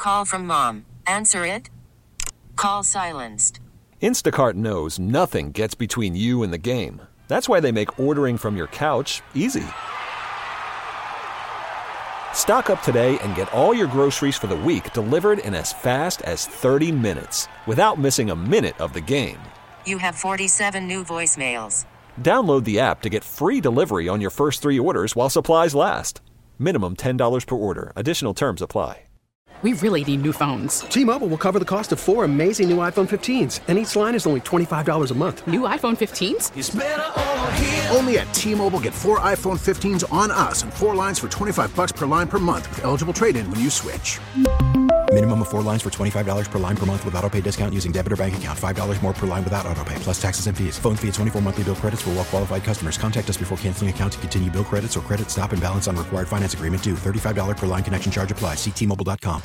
call from mom. Answer it. Call silenced. Instacart knows nothing gets between you and the game. That's why they make ordering from your couch easy. Stock up today and get all your groceries for the week delivered in as fast as 30 minutes without missing a minute of the game. You have 47 new voicemails. Download the app to get free delivery on your first 3 orders while supplies last. Minimum $10 per order. Additional terms apply. We really need new phones. T-Mobile will cover the cost of 4 amazing new iPhone 15s, and each line is only $25 a month. New iPhone 15s? It's better over here. Only at T-Mobile, get 4 iPhone 15s on us and 4 lines for $25 per line per month with eligible trade-in when you switch. Minimum of 4 lines for $25 per line per month with autopay discount using debit or bank account. $5 more per line without autopay, plus taxes and fees. Phone fee at 24 monthly bill credits for well-qualified customers. Contact us before canceling account to continue bill credits or credit stop and balance on required finance agreement due. $35 per line connection charge applies. See T-Mobile.com.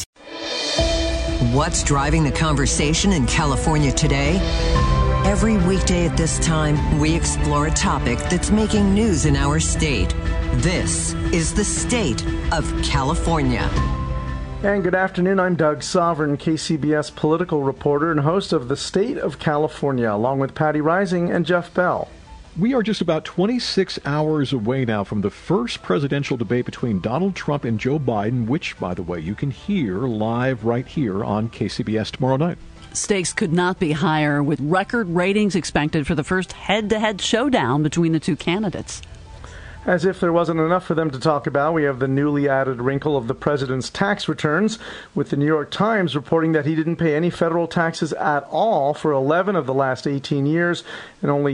What's driving the conversation in California today? Every weekday at this time, we explore a topic that's making news in our state. This is the state of California. And good afternoon, I'm Doug Sovereign, KCBS political reporter and host of The State of California, along with Patty Rising and Jeff Bell. We are just about 26 hours away now from the first presidential debate between Donald Trump and Joe Biden, which, by the way, you can hear live right here on KCBS tomorrow night. Stakes could not be higher, with record ratings expected for the first head-to-head showdown between the two candidates. As if there wasn't enough for them to talk about, we have the newly added wrinkle of the president's tax returns, with the New York Times reporting that he didn't pay any federal taxes at all for 11 of the last 18 years and only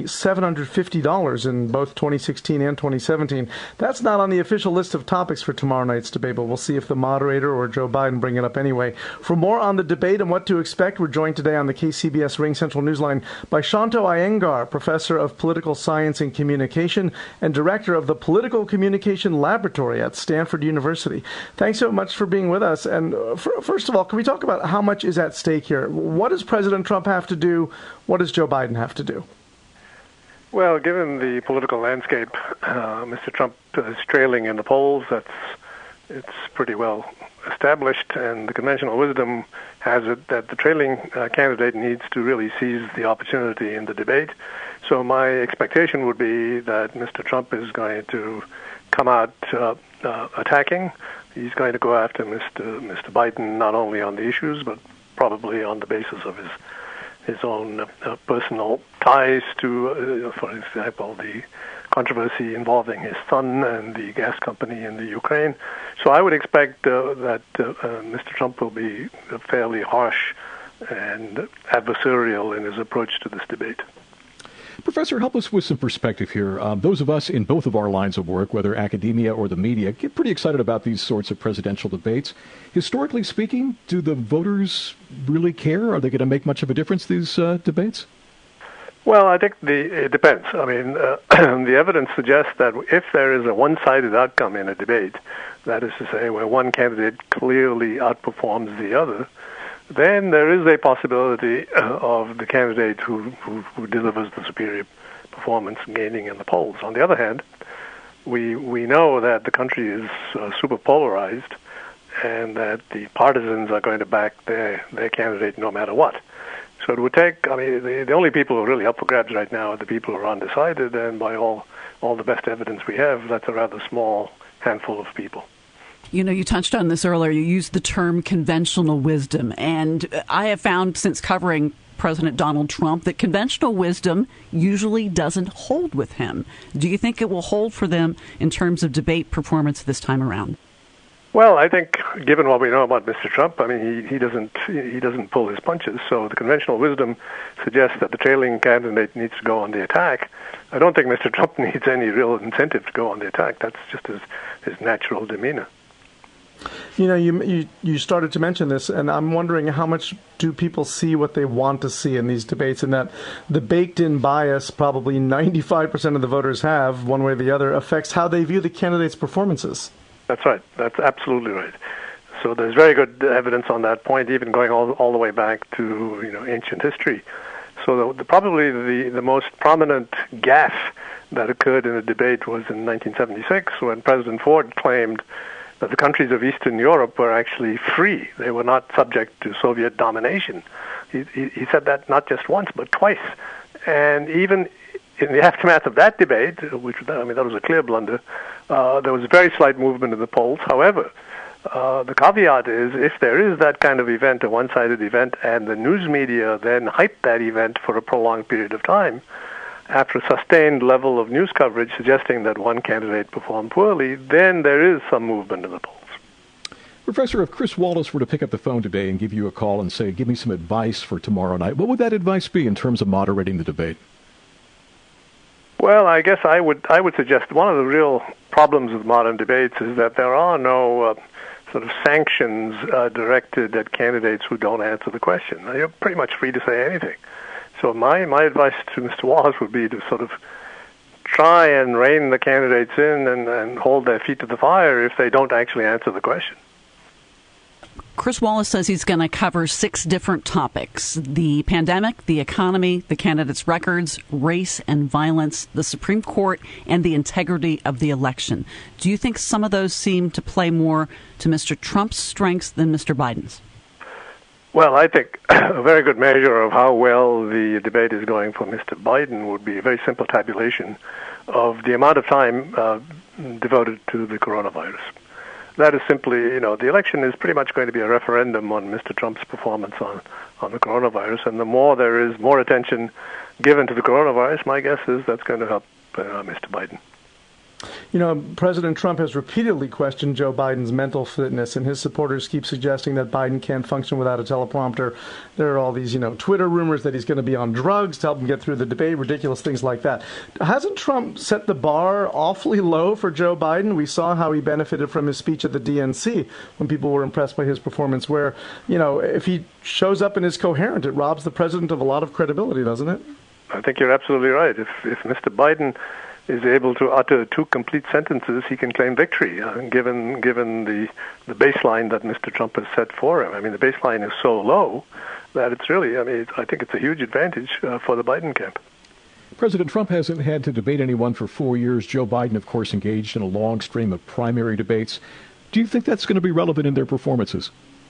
$750 in both 2016 and 2017. That's not on the official list of topics for tomorrow night's debate, but we'll see if the moderator or Joe Biden bring it up anyway. For more on the debate and what to expect, we're joined today on the KCBS Ring Central Newsline by Shanto Iyengar, professor of political science and communication and director of the Political Communication Laboratory at Stanford University. Thanks so much for being with us. And first of all, can we talk about how much is at stake here? What does President Trump have to do? What does Joe Biden have to do? Well, given the political landscape, Mr. Trump is trailing in the polls. It's pretty well established, and the conventional wisdom has it that the trailing candidate needs to really seize the opportunity in the debate. So my expectation would be that Mr. Trump is going to come out attacking. He's going to go after Mr. Biden not only on the issues, but probably on the basis of his own personal ties to, for example, the controversy involving his son and the gas company in the Ukraine. So I would expect that Mr. Trump will be fairly harsh and adversarial in his approach to this debate. Professor, help us with some perspective here. Those of us in both of our lines of work, whether academia or the media, get pretty excited about these sorts of presidential debates. Historically speaking, do the voters really care? Are they going to make much of a difference, these debates? Well, I think it depends. I mean, the evidence suggests that if there is a one-sided outcome in a debate, that is to say, where one candidate clearly outperforms the other, then there is a possibility of the candidate who delivers the superior performance gaining in the polls. On the other hand, we know that the country is super polarized and that the partisans are going to back their candidate no matter what. So it would take, I mean, the only people who are really up for grabs right now are the people who are undecided, and by all the best evidence we have, that's a rather small handful of people. You know, you touched on this earlier. You used the term conventional wisdom. And I have found since covering President Donald Trump that conventional wisdom usually doesn't hold with him. Do you think it will hold for them in terms of debate performance this time around? Well, I think, given what we know about Mr. Trump, I mean, he doesn't pull his punches. So the conventional wisdom suggests that the trailing candidate needs to go on the attack. I don't think Mr. Trump needs any real incentive to go on the attack. That's just his natural demeanor. You know, you started to mention this, and I'm wondering how much do people see what they want to see in these debates, and that the baked-in bias probably 95% of the voters have, one way or the other, affects how they view the candidates' performances. That's right. That's absolutely right. So there's very good evidence on that point, even going all the way back to ancient history. So probably the most prominent gaffe that occurred in a debate was in 1976 when President Ford claimed that the countries of Eastern Europe were actually free. They were not subject to Soviet domination. He said that not just once, but twice. And even in the aftermath of that debate, that was a clear blunder, there was a very slight movement in the polls. However, the caveat is if there is that kind of event, a one-sided event, and the news media then hype that event for a prolonged period of time, after a sustained level of news coverage suggesting that one candidate performed poorly, then there is some movement in the polls. Professor, if Chris Wallace were to pick up the phone today and give you a call and say, give me some advice for tomorrow night, what would that advice be in terms of moderating the debate? Well, I guess I would suggest one of the real problems with modern debates is that there are no sort of sanctions directed at candidates who don't answer the question. You're pretty much free to say anything. So my advice to Mr. Wallace would be to sort of try and rein the candidates in and hold their feet to the fire if they don't actually answer the question. Chris Wallace says he's going to cover 6 different topics: the pandemic, the economy, the candidates' records, race and violence, the Supreme Court, and the integrity of the election. Do you think some of those seem to play more to Mr. Trump's strengths than Mr. Biden's? Well, I think a very good measure of how well the debate is going for Mr. Biden would be a very simple tabulation of the amount of time devoted to the coronavirus. That is simply, the election is pretty much going to be a referendum on Mr. Trump's performance on the coronavirus, and the more there is more attention given to the coronavirus, my guess is that's going to help Mr. Biden. President Trump has repeatedly questioned Joe Biden's mental fitness, and his supporters keep suggesting that Biden can't function without a teleprompter. There are all these, Twitter rumors that he's going to be on drugs to help him get through the debate, ridiculous things like that. Hasn't Trump set the bar awfully low for Joe Biden? We saw how he benefited from his speech at the DNC when people were impressed by his performance, where, if he shows up and is coherent, it robs the president of a lot of credibility, doesn't it? I think you're absolutely right. If Mr. Biden is able to utter 2 complete sentences, he can claim victory, given the baseline that Mr. Trump has set for him. I mean, the baseline is so low that it's really, I think it's a huge advantage for the Biden camp. President Trump hasn't had to debate anyone for 4 years. Joe Biden, of course, engaged in a long stream of primary debates. Do you think that's going to be relevant in their performances?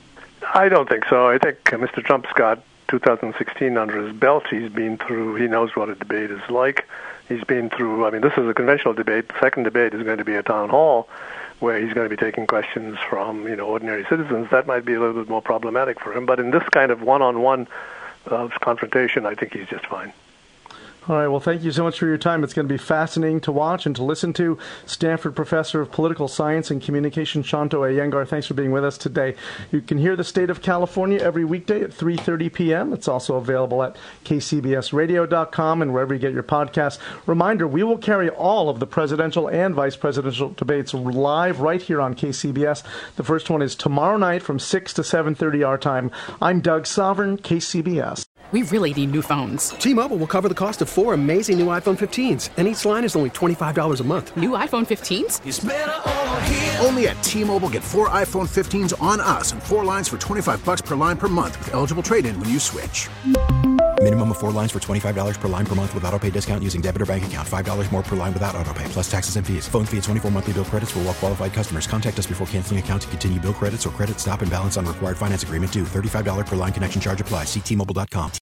I don't think so. I think Mr. Trump's got 2016 under his belt. He's been through, he knows what a debate is like. He's been through, this is a conventional debate. The second debate is going to be a town hall where he's going to be taking questions from, ordinary citizens. That might be a little bit more problematic for him. But in this kind of one-on-one confrontation, I think he's just fine. All right, well, thank you so much for your time. It's going to be fascinating to watch and to listen to. Stanford Professor of Political Science and Communication, Shanto Iyengar, thanks for being with us today. You can hear The State of California every weekday at 3:30 p.m. It's also available at kcbsradio.com and wherever you get your podcasts. Reminder, we will carry all of the presidential and vice presidential debates live right here on KCBS. The first one is tomorrow night from 6 to 7:30 our time. I'm Doug Sovereign, KCBS. We really need new phones. T-Mobile will cover the cost of 4 amazing new iPhone 15s, and each line is only $25 a month. New iPhone 15s? It's better over here. Only at T-Mobile, get 4 iPhone 15s on us and 4 lines for $25 per line per month with eligible trade-in when you switch. Minimum of 4 lines for $25 per line per month with autopay discount using debit or bank account. $5 more per line without autopay, plus taxes and fees. Phone fee at 24 monthly bill credits for well-qualified customers. Contact us before canceling account to continue bill credits or credit stop and balance on required finance agreement due. $35 per line connection charge applies. See T-Mobile.com.